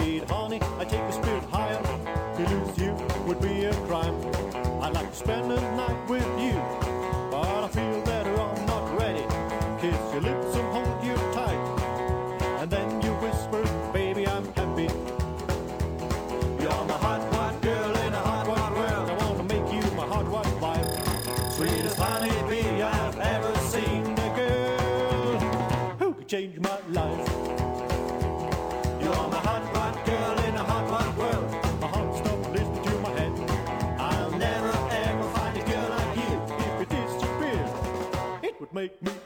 sweet honey, I take the spirit higher. To lose you would be a crime. I'd like to spend the night with you, but I feel that I'm not ready. Kiss your lips and hold you tight, and then you whisper, baby, I'm happy. You're my hot, white girl in a hot, white world. I want to make you my hot, white wife. Sweetest honeybee I've ever seen. A girl who could change my life. You're my hot, white girl in a hot, white world. My heart stopped listening to my head. I'll never ever find a girl like you. If it disappeared, it would make me